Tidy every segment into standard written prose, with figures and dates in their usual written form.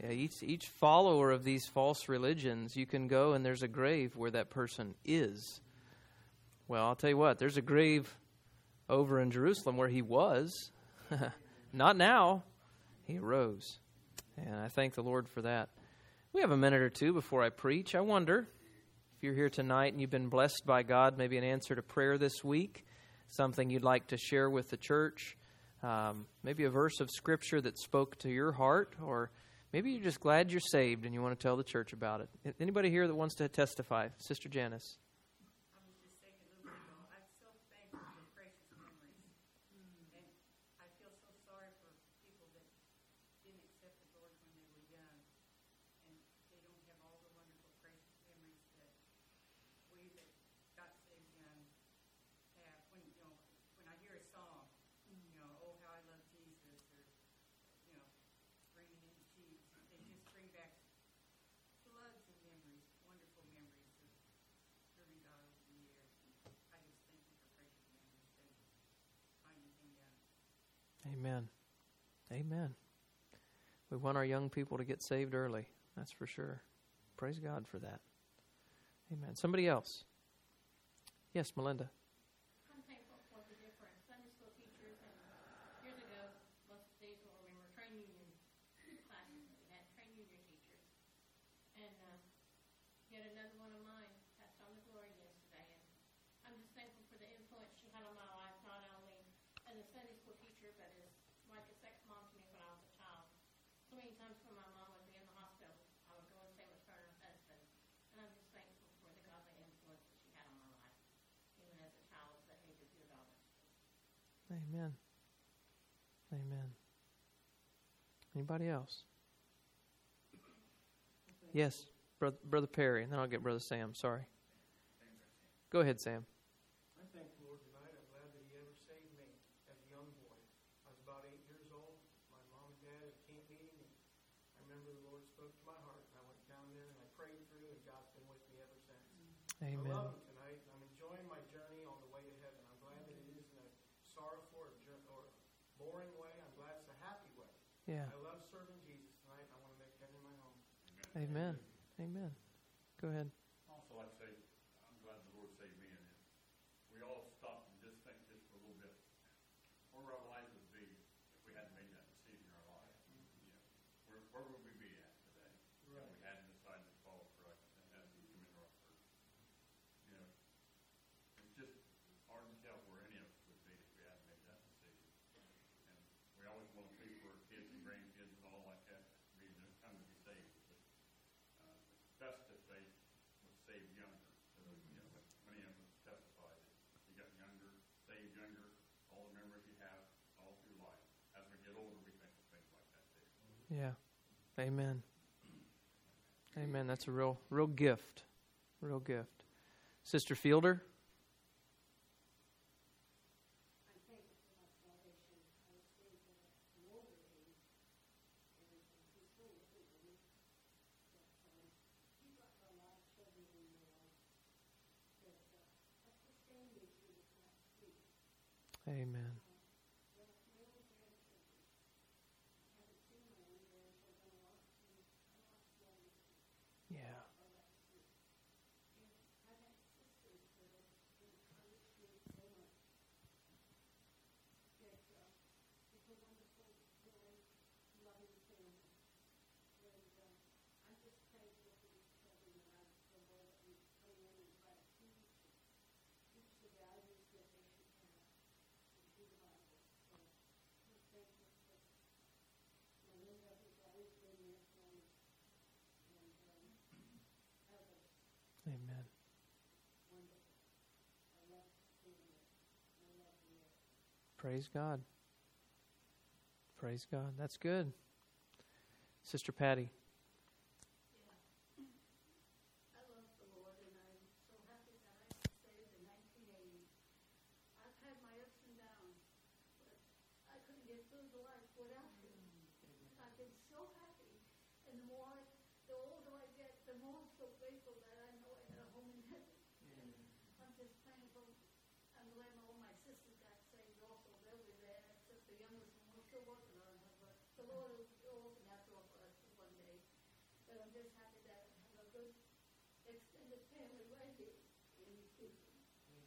Each follower of these false religions, you can go and there's a grave where that person is. Well, I'll tell you what, there's a grave over in Jerusalem where he was. Not now. He arose. And I thank the Lord for that. We have a minute or two before I preach. I wonder if you're here tonight and you've been blessed by God, maybe an answer to prayer this week, something you'd like to share with the church, maybe a verse of Scripture that spoke to your heart, or maybe you're just glad you're saved and you want to tell the church about it. Anybody here that wants to testify? Sister Janice. Amen. Amen. We want our young people to get saved early. That's for sure. Praise God for that. Amen. Somebody else? Yes, Melinda. I'm thankful for the different Sunday school teachers. And years ago, most days when we were trained union classes, we had trained union teachers. And yet another one of mine passed on to glory yesterday. And I'm just thankful for the influence she had on my life, not only as a Sunday school teacher, but as like a second mom to me when I was a child. So many times when my mom would be in the hospital, I would go and stay with her and her husband. And I'm just thankful for the godly influence that she had on my life, even as a child at the age of your daughter. Amen. Amen. Anybody else? Yes, Brother Perry, and then I'll get Brother Sam. Sorry. Go ahead, Sam. I thank the Lord tonight. I'm glad that He ever saved me as a young boy. I was about 8 years old. My mom and dad at camp meeting, and I remember the Lord spoke to my heart. And I went down there and I prayed through, and God's been with me ever since. Amen. I love Him tonight. I'm enjoying my journey on the way to heaven. I'm glad that it isn't a sorrowful or boring way. I'm glad it's a happy way. Yeah. I love serving Jesus tonight. I want to make heaven my home. Amen. Amen. Go ahead. Also, I'd say I'm glad the Lord saved me in it. We all stop and just think just for a little bit where our life would be if we hadn't made that decision in our life. You know, where would we be at today if we hadn't decided to follow Christ and hadn't come into our church? You know, it's just hard to tell where any of us would be if we hadn't made that decision. And we always want to please for our kids and grandkids and all like that to be just come to be saved. But best to faith was saved younger. So, you know, many of us testified that you got younger, saved younger, all the memories you have all through life. As we get older, we think of things like that too. Yeah. Amen. Amen. That's a real gift. Real gift. Sister Fielder? Amen. Yeah. Amen. Praise God. Praise God. That's good. Sister Patty. I love the Lord, and I'm so happy that I was saved in 1980. I've had my ups and downs, but I couldn't get through the life without Him. I've been so happy, and the older I get, the more I'm so grateful that I know I had a home in heaven. And I'm just thankful. I'm glad all my sisters got saved also. They'll be there, except the youngest one. We're still working on her, but the Lord will open that door for us one day. just happy that I have a good extended family right here in Houston.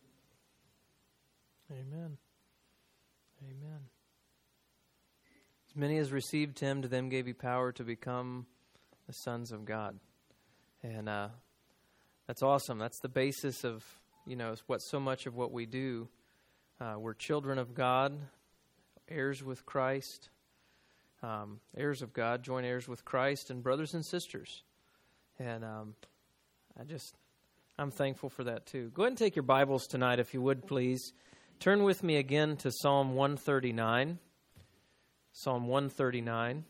Amen. Amen. As many as received him, to them gave he power to become the sons of God. And that's awesome. That's the basis of, what so much of what we do. We're children of God, heirs with Christ, heirs of God, joint heirs with Christ, and brothers and sisters. And I'm thankful for that too. Go ahead and take your Bibles tonight, if you would, please. Turn with me again to Psalm 139. Psalm 139.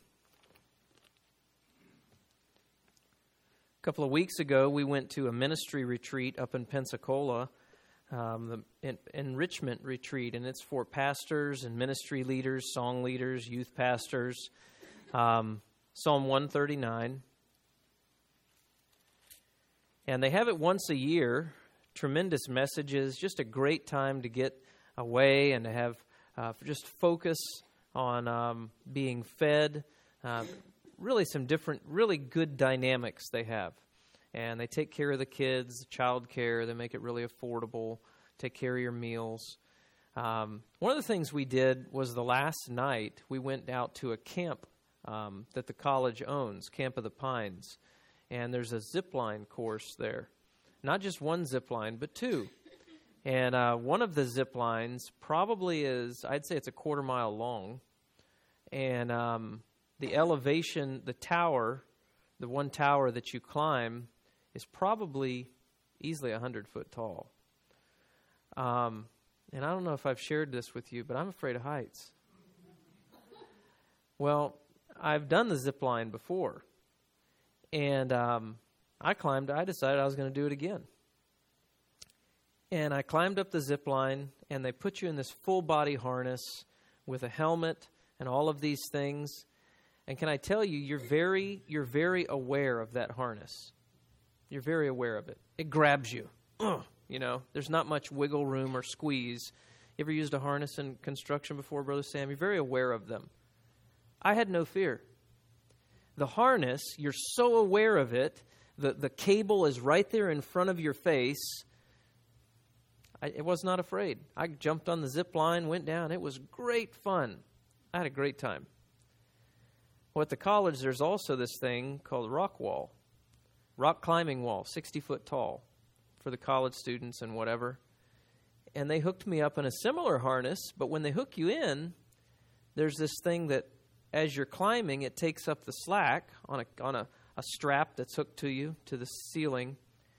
A couple of weeks ago, we went to a ministry retreat up in Pensacola, the enrichment retreat, and it's for pastors and ministry leaders, song leaders, youth pastors. Psalm 139. And they have it once a year, tremendous messages, just a great time to get away and to have just focus on being fed. Really some different, really good dynamics they have. And they take care of the kids, child care. They make it really affordable, take care of your meals. One of the things we did was the last night we went out to a camp that the college owns, Camp of the Pines. And there's a zip line course there. Not just one zip line, but two. And one of the zip lines probably is, I'd say it's a 1/4 mile long. And the elevation, the tower, the one tower that you climb, is probably easily 100 foot tall. And I don't know if I've shared this with you, but I'm afraid of heights. Well, I've done the zip line before. And I decided I was going to do it again. And I climbed up the zip line, and they put you in this full body harness with a helmet and all of these things. And can I tell you, you're very aware of that harness. You're very aware of it. It grabs you. There's not much wiggle room or squeeze. You ever used a harness in construction before, Brother Sam? You're very aware of them. I had no fear. The harness, you're so aware of it, the cable is right there in front of your face. I was not afraid. I jumped on the zip line, went down. It was great fun. I had a great time. Well, at the college, there's also this thing called rock wall, rock climbing wall, 60 foot tall for the college students and whatever. And they hooked me up in a similar harness, but when they hook you in, there's this thing that as you're climbing, it takes up the slack on a strap that's hooked to you, to the ceiling,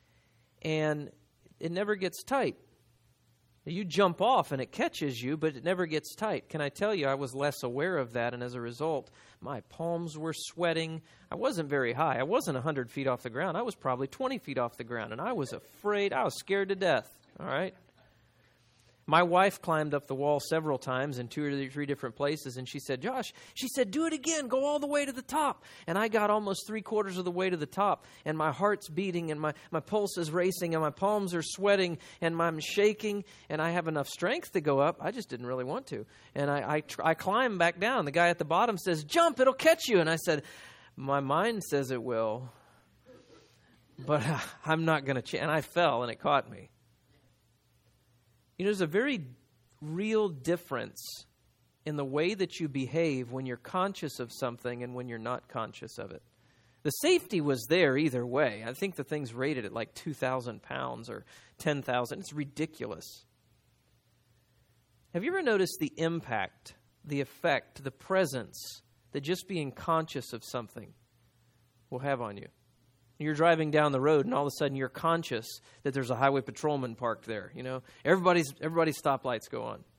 and it never gets tight. You jump off and it catches you, but it never gets tight. Can I tell you, I was less aware of that, and as a result, my palms were sweating. I wasn't very high. I wasn't 100 feet off the ground. I was probably 20 feet off the ground, and I was afraid. I was scared to death, all right? My wife climbed up the wall several times in 2 or 3 different places, and she said, Josh, do it again. Go all the way to the top. And I got almost 3/4 of the way to the top, and my heart's beating, and my pulse is racing, and my palms are sweating, and I'm shaking, and I have enough strength to go up. I just didn't really want to. And I climb back down. The guy at the bottom says, jump, it'll catch you. And I said, my mind says it will, but I'm not going to. And I fell, and it caught me. There's a very real difference in the way that you behave when you're conscious of something and when you're not conscious of it. The safety was there either way. I think the thing's rated at like 2,000 pounds or 10,000. It's ridiculous. Have you ever noticed the impact, the effect, the presence that just being conscious of something will have on you? You're driving down the road, and all of a sudden you're conscious that there's a highway patrolman parked there. Everybody's stoplights go on.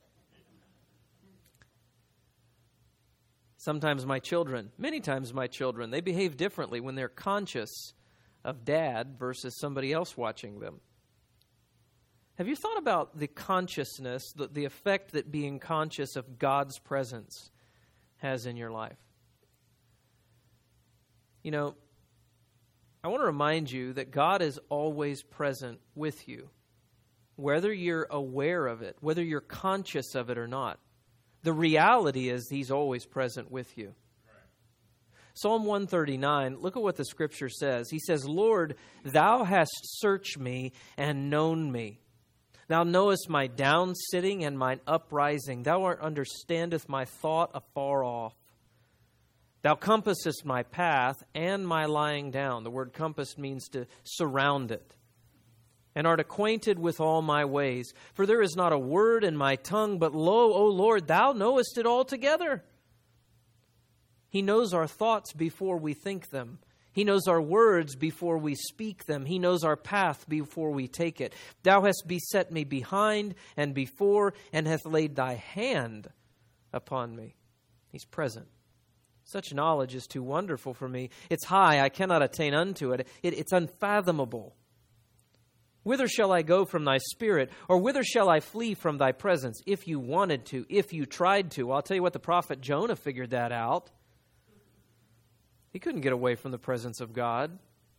Many times my children, they behave differently when they're conscious of dad versus somebody else watching them. Have you thought about the consciousness, the effect that being conscious of God's presence has in your life? I want to remind you that God is always present with you, whether you're aware of it, whether you're conscious of it or not. The reality is He's always present with you. Psalm 139, look at what the Scripture says. He says, Lord, thou hast searched me and known me. Thou knowest my down sitting and mine uprising. Thou understandest my thought afar off. Thou compassest my path and my lying down. The word compass means to surround it. And art acquainted with all my ways. For there is not a word in my tongue, but lo, O Lord, thou knowest it altogether. He knows our thoughts before we think them. He knows our words before we speak them. He knows our path before we take it. Thou hast beset me behind and before, and hast laid thy hand upon me. He's present. Such knowledge is too wonderful for me. It's high, I cannot attain unto it. It's unfathomable. Whither shall I go from thy spirit, or whither shall I flee from thy presence? If you wanted to, if you tried to. I'll tell you what, the prophet Jonah figured that out. He couldn't get away from the presence of God.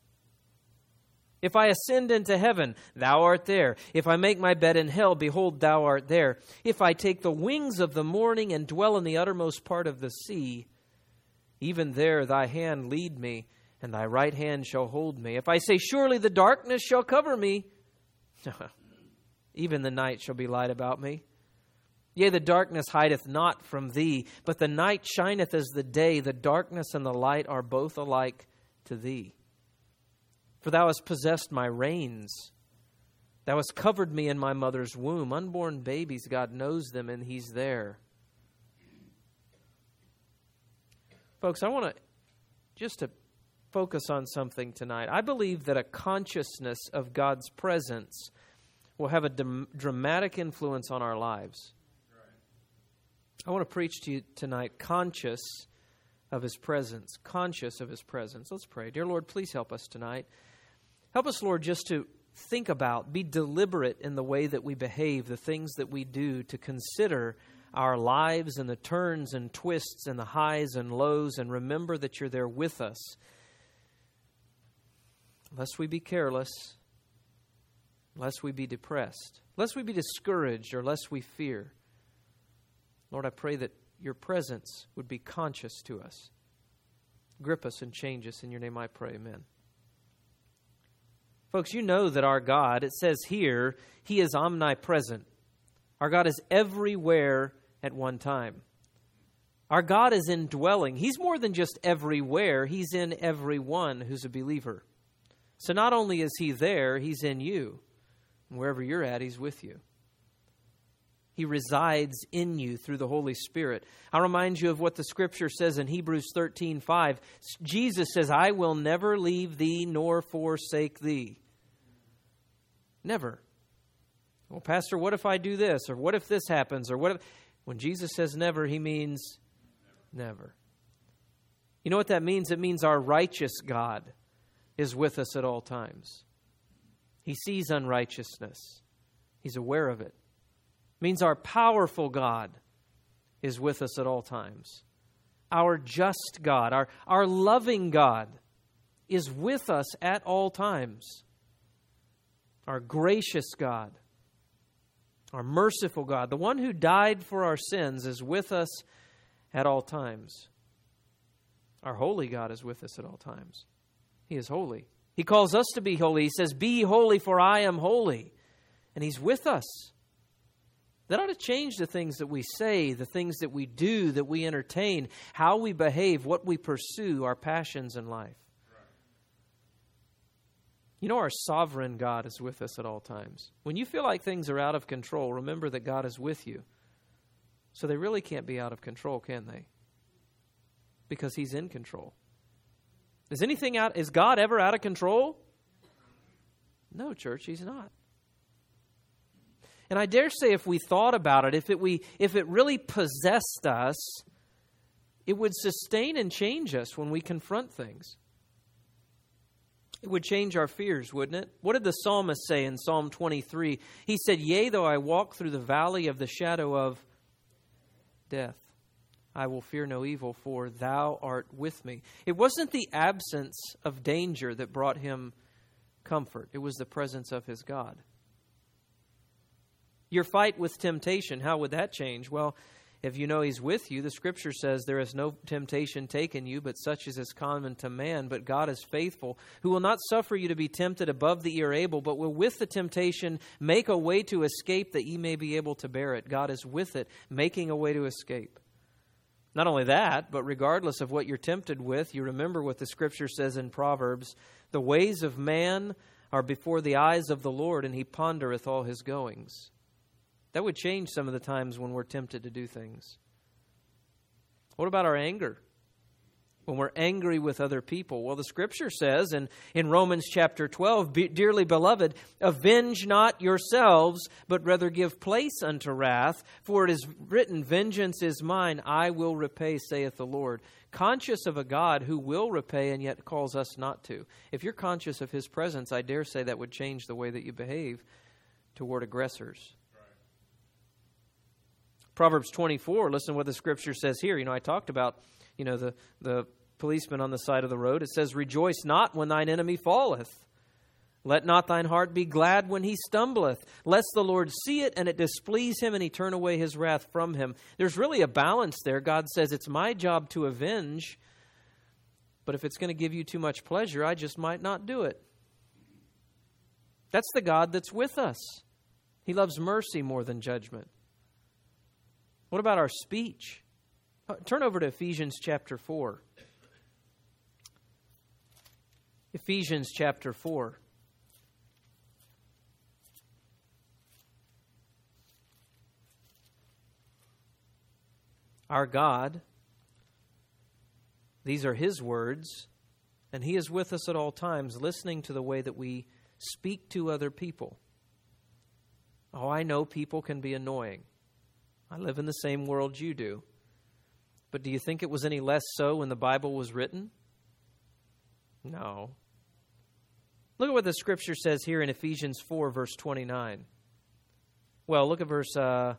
If I ascend into heaven, thou art there. If I make my bed in hell, behold, thou art there. If I take the wings of the morning and dwell in the uttermost part of the sea, even there thy hand lead me, and thy right hand shall hold me. If I say, surely the darkness shall cover me, even the night shall be light about me. Yea, the darkness hideth not from thee, but the night shineth as the day. The darkness and the light are both alike to thee. For thou hast possessed my reins. Thou hast covered me in my mother's womb. Unborn babies, God knows them, and he's there. Folks, I want to focus on something tonight. I believe that a consciousness of God's presence will have a dramatic influence on our lives. I want to preach to you tonight, conscious of his presence. Conscious of his presence. Let's pray. Dear Lord, please help us tonight. Help us, Lord, just to think about, be deliberate in the way that we behave, the things that we do, to consider our lives and the turns and twists and the highs and lows, and remember that you're there with us. Lest we be careless, lest we be depressed, lest we be discouraged, or lest we fear. Lord, I pray that your presence would be conscious to us. Grip us and change us. In your name I pray, amen. Folks, you know that our God, it says here, he is omnipresent. Our God is everywhere at one time. Our God is indwelling. He's more than just everywhere. He's in everyone who's a believer. So not only is he there, he's in you. And wherever you're at, he's with you. He resides in you through the Holy Spirit. I'll remind you of what the Scripture says in Hebrews 13:5. Jesus says, I will never leave thee nor forsake thee. Never. Well, Pastor, what if I do this? Or what if this happens? Or what if... When Jesus says never, he means never. You know what that means? It means our righteous God is with us at all times. He sees unrighteousness. He's aware of it. It means our powerful God is with us at all times. Our just God, our loving God is with us at all times. Our gracious God, our merciful God, the one who died for our sins, is with us at all times. Our holy God is with us at all times. He is holy. He calls us to be holy. He says, be holy, for I am holy. And he's with us. That ought to change the things that we say, the things that we do, that we entertain, how we behave, what we pursue, our passions in life. You know, our sovereign God is with us at all times. When you feel like things are out of control, remember that God is with you. So they really can't be out of control, can they? Because he's in control. Is God ever out of control? No, church, he's not. And I dare say if we thought about it, if it really possessed us, it would sustain and change us when we confront things. It would change our fears, wouldn't it? What did the psalmist say in Psalm 23? He said, yea, though I walk through the valley of the shadow of death, I will fear no evil, for thou art with me. It wasn't the absence of danger that brought him comfort. It was the presence of his God. Your fight with temptation, how would that change? Well, if you know He's with you, the Scripture says there is no temptation taken you, but such as is common to man. But God is faithful, who will not suffer you to be tempted above that ye are able, but will with the temptation make a way to escape, that ye may be able to bear it. God is with it, making a way to escape. Not only that, but regardless of what you're tempted with, you remember what the Scripture says in Proverbs, the ways of man are before the eyes of the Lord, and He pondereth all His goings. That would change some of the times when we're tempted to do things. What about our anger? When we're angry with other people? Well, the Scripture says in Romans chapter 12, dearly beloved, avenge not yourselves, but rather give place unto wrath, for it is written, vengeance is mine, I will repay, saith the Lord. Conscious of a God who will repay and yet calls us not to. If you're conscious of His presence, I dare say that would change the way that you behave toward aggressors. Proverbs 24, listen to what the Scripture says here. I talked about, the policeman on the side of the road. It says, rejoice not when thine enemy falleth. Let not thine heart be glad when he stumbleth, lest the Lord see it and it displease Him and He turn away His wrath from him. There's really a balance there. God says, it's my job to avenge, but if it's going to give you too much pleasure, I just might not do it. That's the God that's with us. He loves mercy more than judgment. What about our speech? Turn over to Ephesians chapter 4. Ephesians chapter 4. Our God, these are His words, and He is with us at all times, listening to the way that we speak to other people. Oh, I know people can be annoying. I live in the same world you do. But do you think it was any less so when the Bible was written? No. Look at what the Scripture says here in Ephesians 4, verse 29. Well, look at verse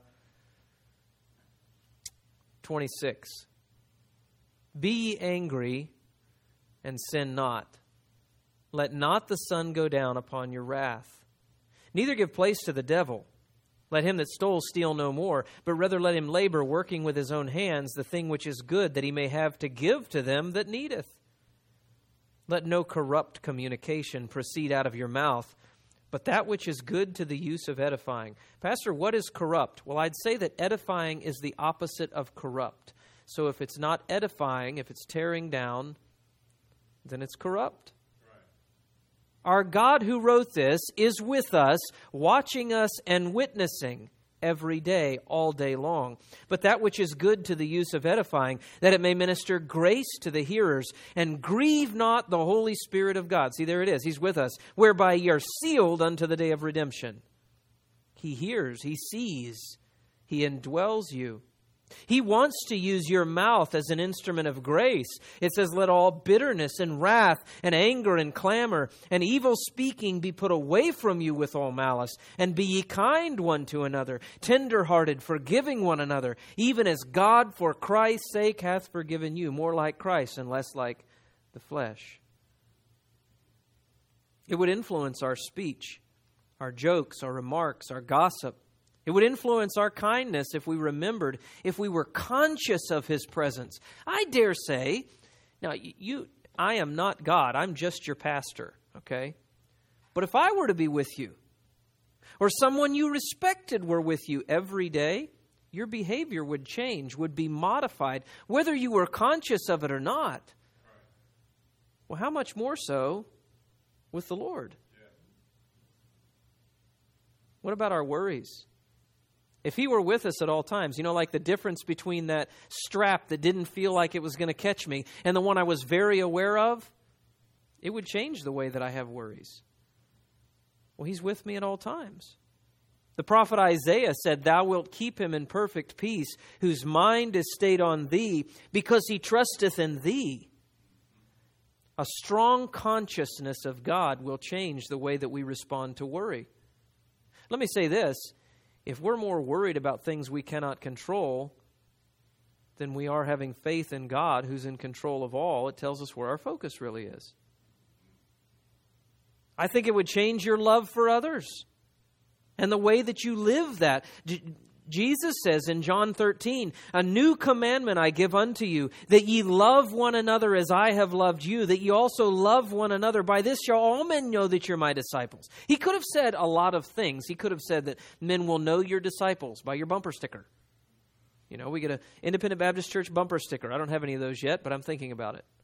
26. Be ye angry and sin not. Let not the sun go down upon your wrath. Neither give place to the devil. Let him that stole steal no more, but rather let him labor, working with his own hands the thing which is good, that he may have to give to them that needeth. Let no corrupt communication proceed out of your mouth, but that which is good to the use of edifying. Pastor, what is corrupt? Well, I'd say that edifying is the opposite of corrupt. So if it's not edifying, if it's tearing down, then it's corrupt. Our God who wrote this is with us, watching us and witnessing every day, all day long. But that which is good to the use of edifying, that it may minister grace to the hearers, and grieve not the Holy Spirit of God. See, there it is. He's with us. Whereby ye are sealed unto the day of redemption. He hears, He sees, He indwells you. He wants to use your mouth as an instrument of grace. It says, let all bitterness and wrath and anger and clamor and evil speaking be put away from you with all malice. And be ye kind one to another, tender-hearted, forgiving one another, even as God for Christ's sake hath forgiven you. More like Christ and less like the flesh. It would influence our speech, our jokes, our remarks, our gossip. It would influence our kindness if we remembered, if we were conscious of His presence. I dare say, now I am not God, I'm just your pastor, okay? But if I were to be with you, or someone you respected were with you every day, your behavior would change, would be modified, whether you were conscious of it or not. Well, how much more so with the Lord? What about our worries? If He were with us at all times, like the difference between that strap that didn't feel like it was going to catch me and the one I was very aware of, it would change the way that I have worries. Well, He's with me at all times. The prophet Isaiah said, thou wilt keep him in perfect peace, whose mind is stayed on Thee, because he trusteth in Thee. A strong consciousness of God will change the way that we respond to worry. Let me say this. If we're more worried about things we cannot control than we are having faith in God who's in control of all, it tells us where our focus really is. I think it would change your love for others and the way that you live that. Jesus says in John 13, "A new commandment I give unto you, that ye love one another as I have loved you, that ye also love one another. By this shall all men know that you're my disciples." He could have said a lot of things. He could have said that men will know your disciples by your bumper sticker. You know, we get an Independent Baptist Church bumper sticker. I don't have any of those yet, but I'm thinking about it.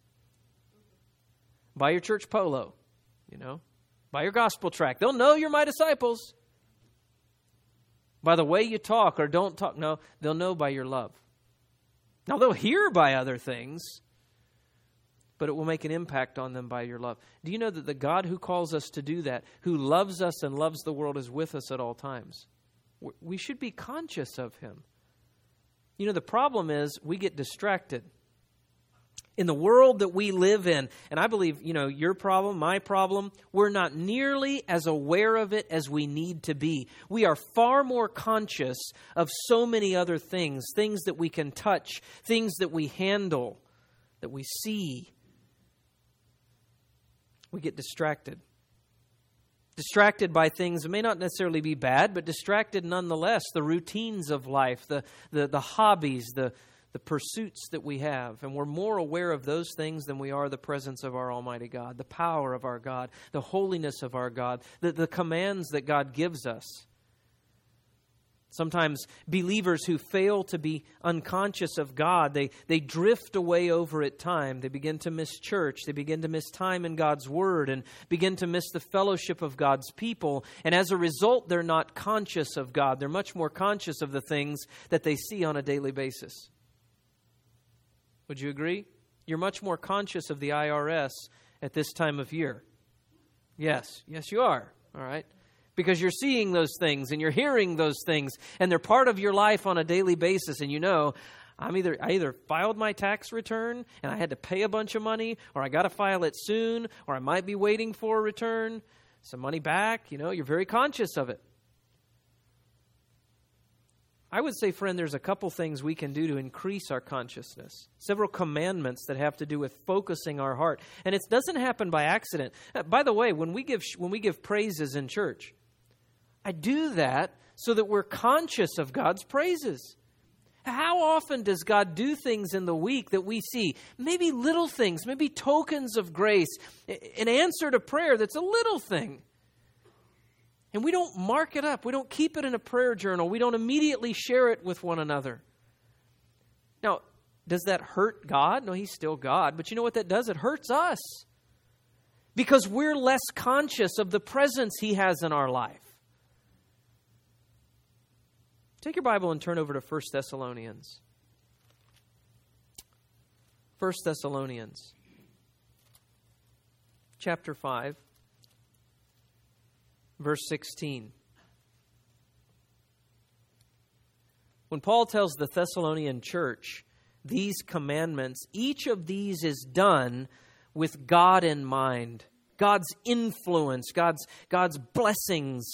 By your church polo, you know, by your gospel tract. They'll know you're my disciples. By the way you talk or don't talk. No, they'll know by your love. Now, they'll hear by other things, but it will make an impact on them by your love. Do you know that the God who calls us to do that, who loves us and loves the world, is with us at all times? We should be conscious of Him. You know, the problem is we get distracted. In the world that we live in, and I believe, you know, your problem, my problem, we're not nearly as aware of it as we need to be. We are far more conscious of so many other things, things that we can touch, things that we handle, that we see. We get distracted. Distracted by things that may not necessarily be bad, but distracted nonetheless. The routines of life, the hobbies, the pursuits that we have. And we're more aware of those things than we are the presence of our Almighty God, the power of our God, the holiness of our God, the commands that God gives us. Sometimes believers who fail to be unconscious of God, they drift away over at time. They begin to miss church. They begin to miss time in God's Word and begin to miss the fellowship of God's people. And as a result, they're not conscious of God. They're much more conscious of the things that they see on a daily basis. Would you agree? You're much more conscious of the IRS at this time of year. Yes, you are. All right. Because you're seeing those things and you're hearing those things and they're part of your life on a daily basis. And you know, I either filed my tax return and I had to pay a bunch of money, or I got to file it soon, or I might be waiting for a return, some money back. You know, you're very conscious of it. I would say, friend, there's a couple things we can do to increase our consciousness. Several commandments that have to do with focusing our heart. And it doesn't happen by accident. By the way, when we give praises in church, I do that so that we're conscious of God's praises. How often does God do things in the week that we see? Maybe little things, maybe tokens of grace, an answer to prayer that's a little thing. And we don't mark it up. We don't keep it in a prayer journal. We don't immediately share it with one another. Now, does that hurt God? No, He's still God. But you know what that does? It hurts us. Because we're less conscious of the presence He has in our life. Take your Bible and turn over to 1 Thessalonians. 1 Thessalonians, chapter 5. Verse 16. When Paul tells the Thessalonian church these commandments, each of these is done with God in mind. God's influence, God's blessings,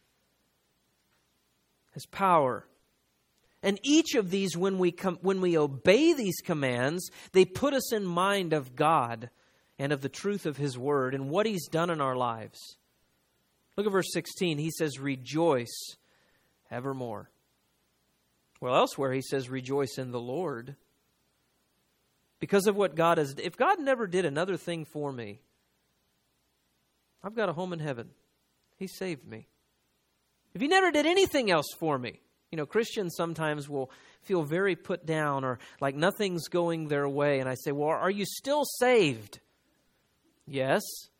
His power. And each of these, when we obey these commands, they put us in mind of God and of the truth of His Word and what He's done in our lives. Look at verse 16. He says, "Rejoice evermore." Well, elsewhere he says, "Rejoice in the Lord." Because of what God has. If God never did another thing for me, I've got a home in heaven. He saved me. If He never did anything else for me, you know, Christians sometimes will feel very put down or like nothing's going their way. And I say, well, are you still saved? Yes.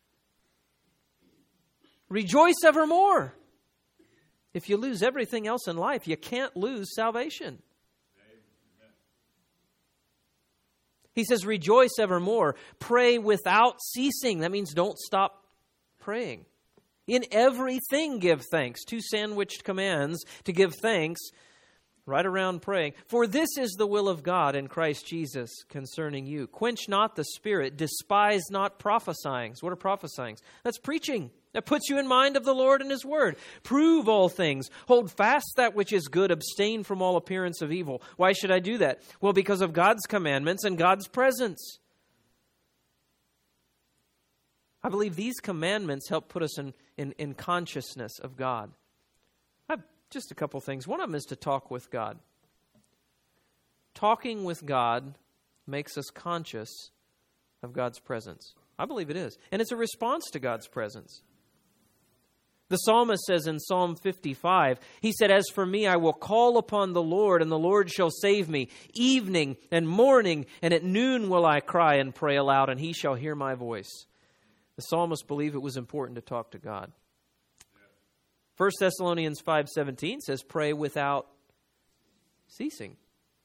Rejoice evermore. If you lose everything else in life, you can't lose salvation. He says, rejoice evermore. Pray without ceasing. That means don't stop praying. In everything give thanks. Two sandwiched commands to give thanks right around praying. For this is the will of God in Christ Jesus concerning you. Quench not the spirit. Despise not prophesyings. What are prophesyings? That's preaching. That puts you in mind of the Lord and His Word. Prove all things. Hold fast that which is good. Abstain from all appearance of evil. Why should I do that? Well, because of God's commandments and God's presence. I believe these commandments help put us in consciousness of God. Just a couple things. One of them is to talk with God. Talking with God makes us conscious of God's presence. I believe it is. And it's a response to God's presence. The psalmist says in Psalm 55, he said, "As for me, I will call upon the Lord, and the Lord shall save me. Evening and morning, and at noon will I cry and pray aloud, and he shall hear my voice." The psalmist believed it was important to talk to God. 1 Thessalonians 5:17 says, "Pray without ceasing."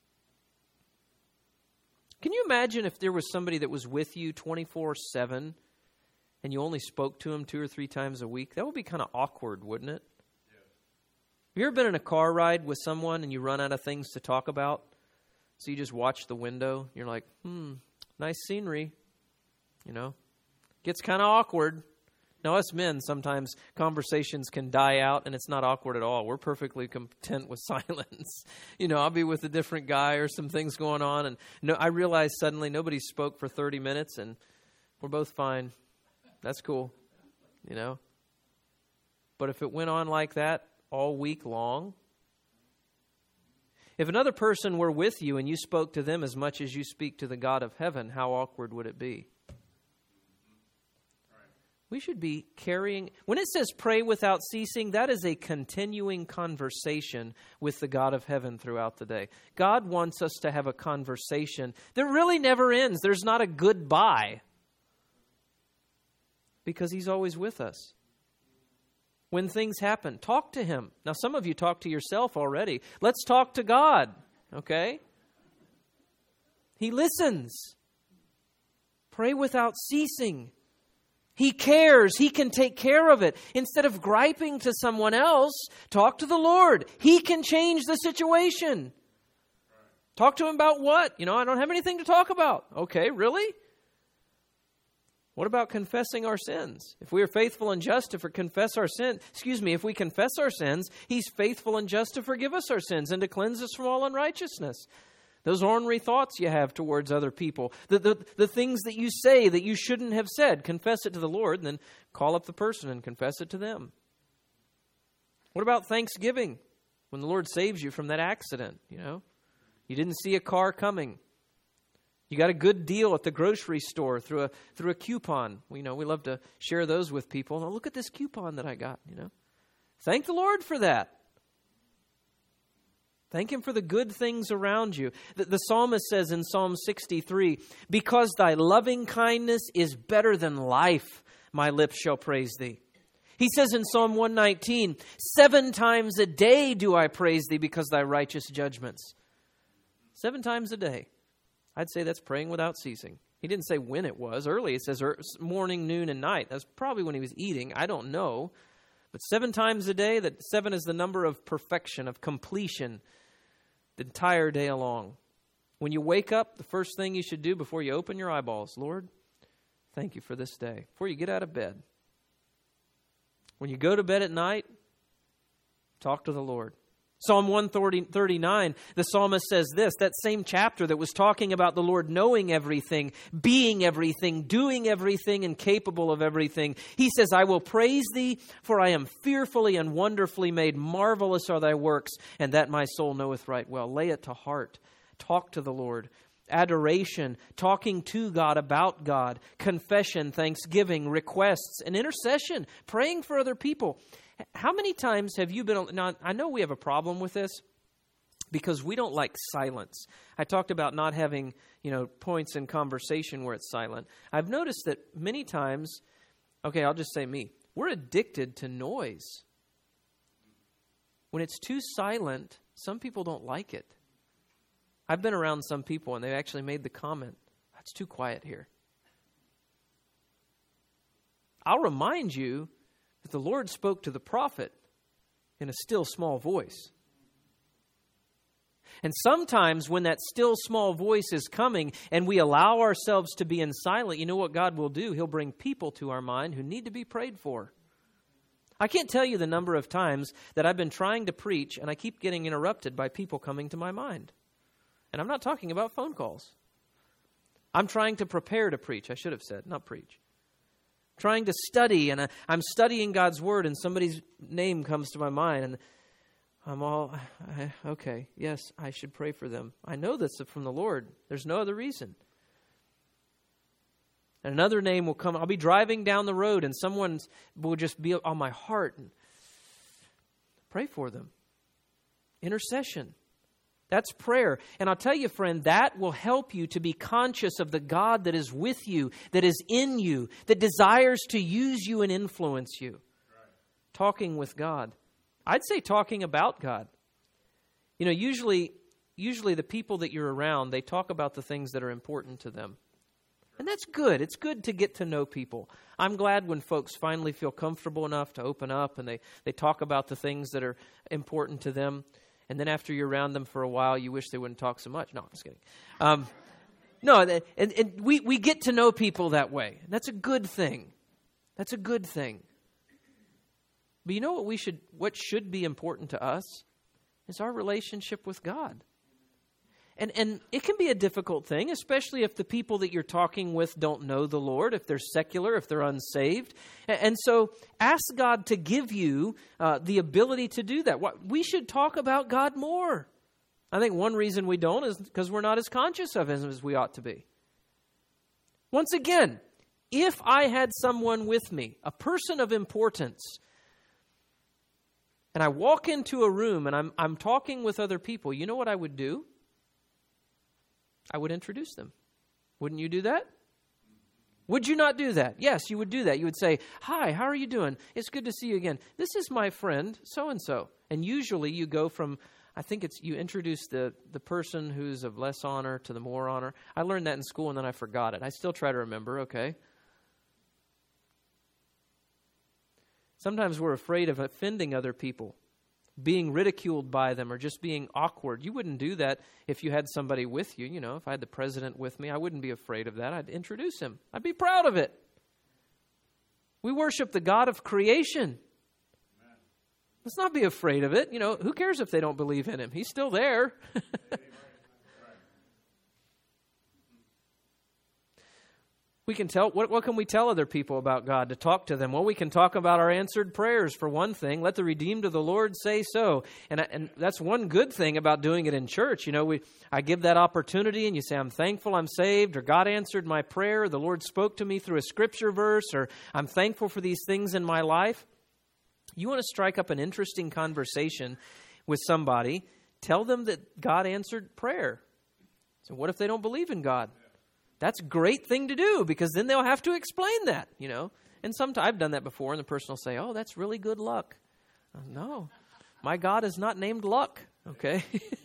Can you imagine if there was somebody that was with you 24/7 and you only spoke to him 2 or 3 times a week? That would be kind of awkward, wouldn't it? Yeah. Have you ever been in a car ride with someone and you run out of things to talk about? So you just watch the window. You're like, nice scenery. You know, gets kind of awkward. Now, us men, sometimes conversations can die out and it's not awkward at all. We're perfectly content with silence. You know, I'll be with a different guy or some things going on, and I realize suddenly nobody spoke for 30 minutes and we're both fine. That's cool, you know. But if it went on like that all week long, if another person were with you and you spoke to them as much as you speak to the God of heaven, how awkward would it be? We should be carrying, when it says pray without ceasing, that is a continuing conversation with the God of heaven throughout the day. God wants us to have a conversation that really never ends. There's not a goodbye, because he's always with us. When things happen, talk to him. Now, some of you talk to yourself already. Let's talk to God, okay? He listens. Pray without ceasing. He cares. He can take care of it. Instead of griping to someone else, talk to the Lord. He can change the situation. Talk to him about what? I don't have anything to talk about. Okay, really? What about confessing our sins? If we are faithful and just to confess our sins, if we confess our sins, he's faithful and just to forgive us our sins and to cleanse us from all unrighteousness. Those ornery thoughts you have towards other people, the things that you say that you shouldn't have said, confess it to the Lord and then call up the person and confess it to them. What about Thanksgiving? When the Lord saves you from that accident, you didn't see a car coming. You got a good deal at the grocery store through a coupon. We love to share those with people. Now look at this coupon that I got, Thank the Lord for that. Thank him for the good things around you. The psalmist says in Psalm 63, "Because thy loving kindness is better than life, my lips shall praise thee." He says in Psalm 119, "7 times a day do I praise thee because thy righteous judgments." 7 times a day. I'd say that's praying without ceasing. He didn't say when it was. Early it says morning, noon, and night. That's probably when he was eating. I don't know. But 7 times a day, that 7 is the number of perfection, of completion, the entire day along. When you wake up, the first thing you should do before you open your eyeballs, "Lord, thank you for this day." Before you get out of bed. When you go to bed at night, talk to the Lord. Psalm 139, the psalmist says this, that same chapter that was talking about the Lord knowing everything, being everything, doing everything, and capable of everything. He says, "I will praise thee, for I am fearfully and wonderfully made. Marvelous are thy works, and that my soul knoweth right well." Lay it to heart. Talk to the Lord. Adoration, talking to God about God, confession, thanksgiving, requests, and intercession, praying for other people. How many times have you been... Now, I know we have a problem with this because we don't like silence. I talked about not having, points in conversation where it's silent. I've noticed that many times, okay, I'll just say me, we're addicted to noise. When it's too silent, some people don't like it. I've been around some people and they actually made the comment, "It's too quiet here." I'll remind you that the Lord spoke to the prophet in a still small voice. And sometimes when that still small voice is coming and we allow ourselves to be in silence, you know what God will do? He'll bring people to our mind who need to be prayed for. I can't tell you the number of times that I've been trying to preach and I keep getting interrupted by people coming to my mind. And I'm not talking about phone calls. I'm trying to prepare to preach. I should have said, not preach. Trying to study, and I'm studying God's Word, and somebody's name comes to my mind, and okay, yes, I should pray for them. I know that's from the Lord. There's no other reason. And another name will come. I'll be driving down the road and someone will just be on my heart. And pray for them. Intercession. That's prayer. And I'll tell you, friend, that will help you to be conscious of the God that is with you, that is in you, that desires to use you and influence you. Right. Talking with God. I'd say talking about God. You know, usually the people that you're around, they talk about the things that are important to them. And that's good. It's good to get to know people. I'm glad when folks finally feel comfortable enough to open up and they talk about the things that are important to them. And then after you're around them for a while, you wish they wouldn't talk so much. No, I'm just kidding. No, and we get to know people that way. And that's a good thing. That's a good thing. But you know what should be important to us is our relationship with God. And it can be a difficult thing, especially if the people that you're talking with don't know the Lord, if they're secular, if they're unsaved. And so ask God to give you the ability to do that. We should talk about God more. I think one reason we don't is because we're not as conscious of Him as we ought to be. Once again, if I had someone with me, a person of importance, and I walk into a room and I'm talking with other people, you know what I would do? I would introduce them. Wouldn't you do that? Would you not do that? Yes, you would do that. You would say, "Hi, how are you doing? It's good to see you again. This is my friend, so-and-so." And usually you go from, you introduce the person who's of less honor to the more honor. I learned that in school and then I forgot it. I still try to remember, okay? Sometimes we're afraid of offending other people, being ridiculed by them, or just being awkward. You wouldn't do that if you had somebody with you. You know, if I had the president with me, I wouldn't be afraid of that. I'd introduce him. I'd be proud of it. We worship the God of creation. Amen. Let's not be afraid of it. You know, who cares if they don't believe in Him? He's still there. We can tell, what can we tell other people about God to talk to them? Well, we can talk about our answered prayers for one thing. Let the redeemed of the Lord say so. And that's one good thing about doing it in church. You know, I give that opportunity and you say, "I'm thankful I'm saved," or "God answered my prayer," or "The Lord spoke to me through a scripture verse," or "I'm thankful for these things in my life." You want to strike up an interesting conversation with somebody, tell them that God answered prayer. So what if they don't believe in God? That's a great thing to do, because then they'll have to explain that, you know. And sometimes I've done that before, and the person will say, "Oh, that's really good luck." No, my God is not named Luck, okay?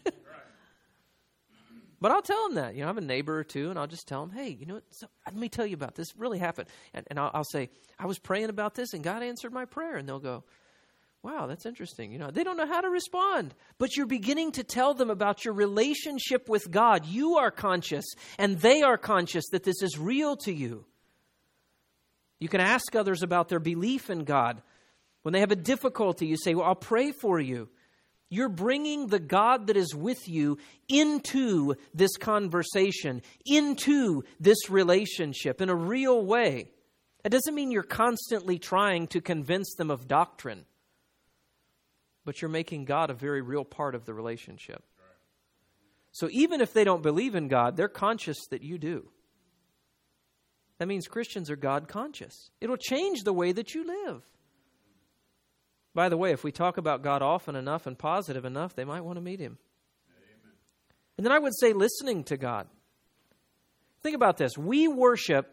But I'll tell them that. You know, I have a neighbor or two, and I'll just tell them, "Hey, you know, let me tell you about this. It really happened." And I'll say, "I was praying about this, and God answered my prayer." And they'll go, "Wow, that's interesting." You know, they don't know how to respond, but you're beginning to tell them about your relationship with God. You are conscious, and they are conscious that this is real to you. You can ask others about their belief in God. When they have a difficulty, you say, "Well, I'll pray for you." You're bringing the God that is with you into this conversation, into this relationship in a real way. It doesn't mean you're constantly trying to convince them of doctrine, but you're making God a very real part of the relationship. So even if they don't believe in God, they're conscious that you do. That means Christians are God conscious. It'll change the way that you live. By the way, if we talk about God often enough and positive enough, they might want to meet Him. Amen. And then I would say listening to God. Think about this. We worship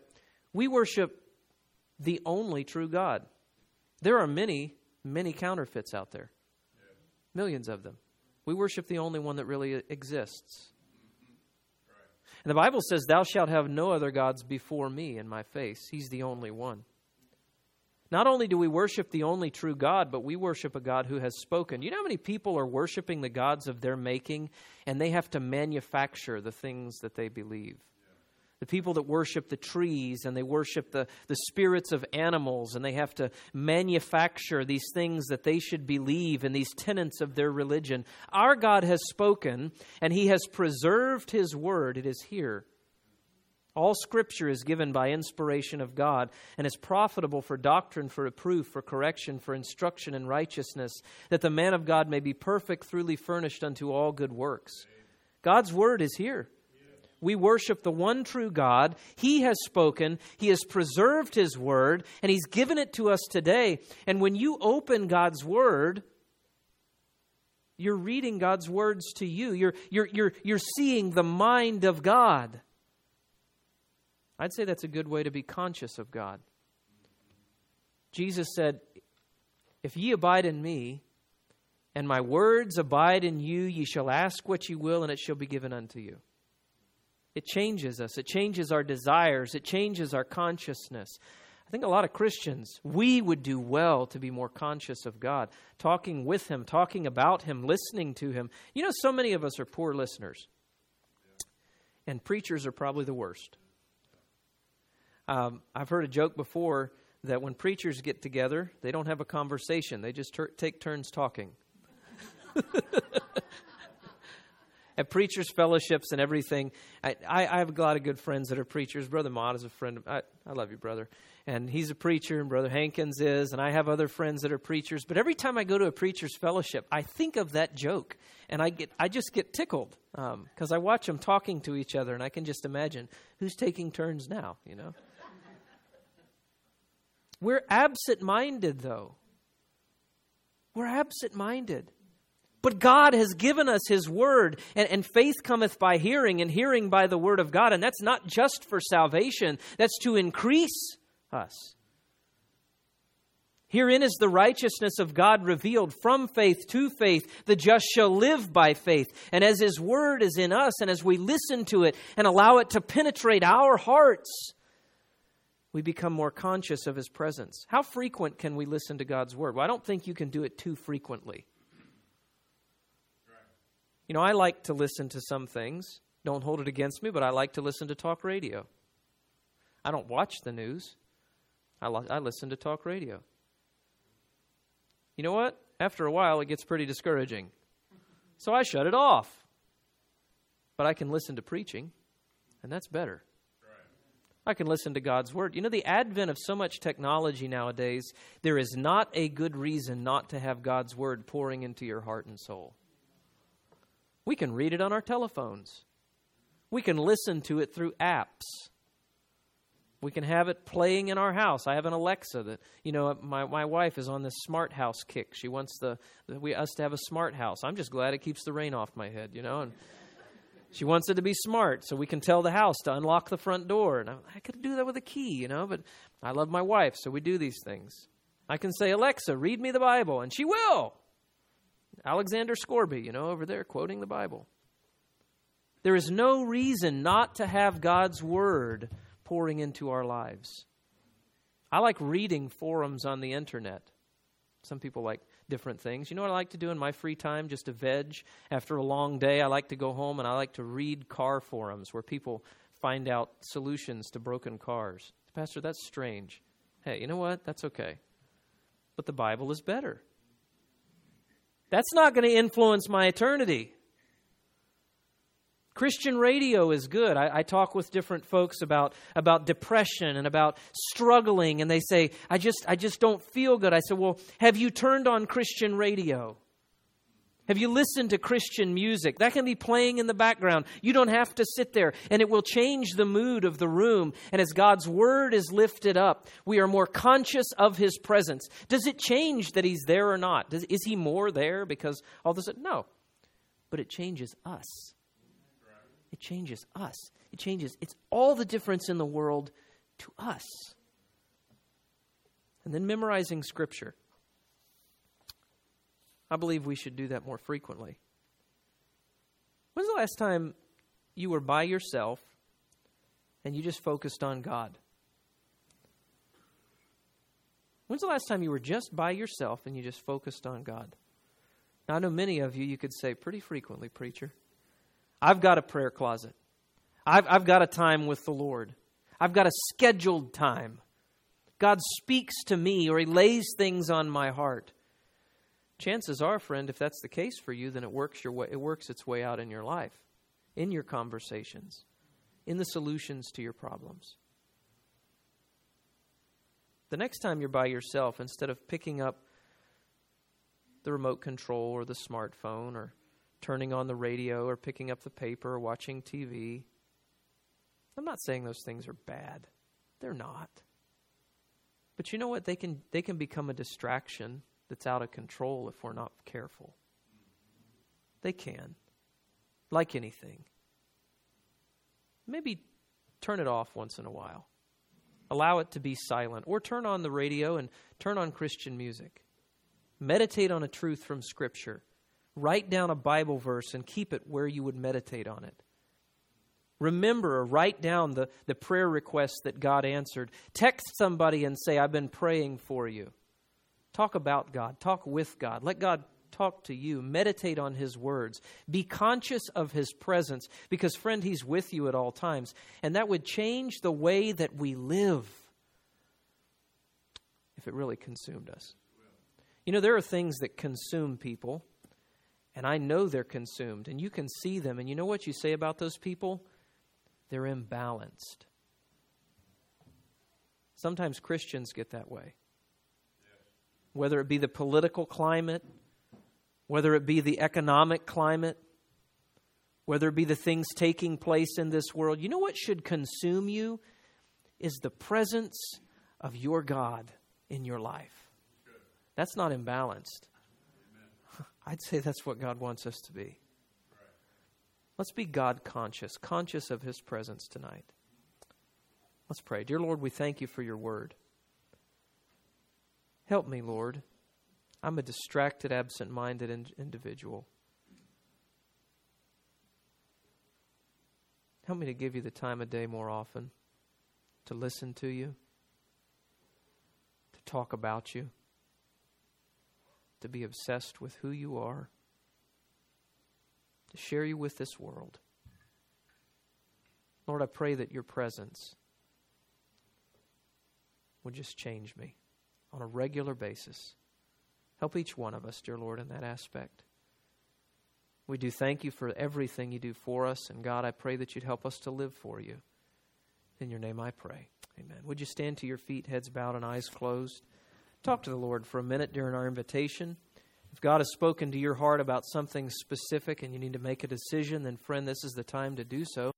the only true God. There are many, many counterfeits out there. Millions of them. We worship the only one that really exists. And the Bible says, "Thou shalt have no other gods before me in my face." He's the only one. Not only do we worship the only true God, but we worship a God who has spoken. You know how many people are worshiping the gods of their making, and they have to manufacture the things that they believe? The people that worship the trees, and they worship the spirits of animals, and they have to manufacture these things that they should believe and these tenets of their religion. Our God has spoken, and He has preserved His word. It is here. All Scripture is given by inspiration of God and is profitable for doctrine, for reproof, for correction, for instruction in righteousness, that the man of God may be perfect, truly furnished unto all good works. God's Word is here. We worship the one true God. He has spoken. He has preserved His Word, and He's given it to us today. And when you open God's Word, you're reading God's words to you. You're seeing the mind of God. I'd say that's a good way to be conscious of God. Jesus said, "If ye abide in me, and my words abide in you, ye shall ask what ye will, and it shall be given unto you." It changes us. It changes our desires. It changes our consciousness. I think a lot of Christians, we would do well to be more conscious of God, talking with Him, talking about Him, listening to Him. You know, so many of us are poor listeners, and preachers are probably the worst. I've heard a joke before that when preachers get together, they don't have a conversation. They just take turns talking. At preachers' fellowships and everything, I have a lot of good friends that are preachers. Brother Mott is a friend. I love you, brother. And he's a preacher, and Brother Hankins is, and I have other friends that are preachers. But every time I go to a preacher's fellowship, I think of that joke, and I just get tickled because I watch them talking to each other, and I can just imagine who's taking turns now, you know. We're absent-minded, though. We're absent-minded. But God has given us His Word, and faith cometh by hearing, and hearing by the Word of God. And that's not just for salvation. That's to increase us. Herein is the righteousness of God revealed from faith to faith. The just shall live by faith. And as His Word is in us, and as we listen to it and allow it to penetrate our hearts, we become more conscious of His presence. How frequent can we listen to God's Word? Well, I don't think you can do it too frequently. You know, I like to listen to some things. Don't hold it against me, but I like to listen to talk radio. I don't watch the news. I listen to talk radio. You know what? After a while, it gets pretty discouraging. So I shut it off. But I can listen to preaching, and that's better. I can listen to God's Word. You know, the advent of so much technology nowadays, there is not a good reason not to have God's Word pouring into your heart and soul. We can read it on our telephones. We can listen to it through apps. We can have it playing in our house. I have an Alexa that, you know, my wife is on this smart house kick. She wants us to have a smart house. I'm just glad it keeps the rain off my head, you know, and she wants it to be smart so we can tell the house to unlock the front door. And I could do that with a key, you know, but I love my wife, so we do these things. I can say, "Alexa, read me the Bible," and she will. Alexander Scorby, you know, over there quoting the Bible. There is no reason not to have God's Word pouring into our lives. I like reading forums on the internet. Some people like different things. You know what I like to do in my free time, just to veg? After a long day, I like to go home and I like to read car forums where people find out solutions to broken cars. Pastor, that's strange. Hey, you know what? That's okay. But the Bible is better. That's not going to influence my eternity. Christian radio is good. I talk with different folks about depression and about struggling, and they say, I just don't feel good. I say, well, have you turned on Christian radio? Have you listened to Christian music? That can be playing in the background. You don't have to sit there, and it will change the mood of the room. And as God's Word is lifted up, we are more conscious of His presence. Does it change that He's there or not? Is He more there because all of a sudden? No. But it changes us. It changes us. It's all the difference in the world to us. And then memorizing Scripture. I believe we should do that more frequently. When's the last time you were by yourself and you just focused on God? When's the last time you were just by yourself and you just focused on God? Now, I know many of you could say pretty frequently, preacher, I've got a prayer closet. I've got a time with the Lord. I've got a scheduled time. God speaks to me or He lays things on my heart. Chances are, friend, if that's the case for you, then it works its way out in your life, in your conversations, in the solutions to your problems. The next time you're by yourself, instead of picking up the remote control or the smartphone or turning on the radio or picking up the paper or watching TV, I'm not saying those things are bad. They're not. But you know what? They can become a distraction that's out of control if we're not careful. They can. Like anything. Maybe turn it off once in a while. Allow it to be silent. Or turn on the radio and turn on Christian music. Meditate on a truth from Scripture. Write down a Bible verse and keep it where you would meditate on it. Remember or write down the prayer requests that God answered. Text somebody and say, I've been praying for you. Talk about God. Talk with God. Let God talk to you. Meditate on His words. Be conscious of His presence because, friend, He's with you at all times. And that would change the way that we live if it really consumed us. You know, there are things that consume people, and I know they're consumed, and you can see them. And you know what you say about those people? They're imbalanced. Sometimes Christians get that way. Whether it be the political climate, whether it be the economic climate, whether it be the things taking place in this world. You know what should consume you is the presence of your God in your life. That's not imbalanced. I'd say that's what God wants us to be. Let's be God conscious, conscious of His presence tonight. Let's pray. Dear Lord, we thank You for Your word. Help me, Lord. I'm a distracted, absent-minded individual. Help me to give You the time of day more often, to listen to You, to talk about You, to be obsessed with who You are, to share You with this world. Lord, I pray that Your presence would just change me on a regular basis. Help each one of us, dear Lord, in that aspect. We do thank You for everything You do for us, and God, I pray that You'd help us to live for You. In Your name I pray. Amen. Would you stand to your feet, heads bowed and eyes closed? Talk to the Lord for a minute during our invitation. If God has spoken to your heart about something specific and you need to make a decision, then friend, this is the time to do so.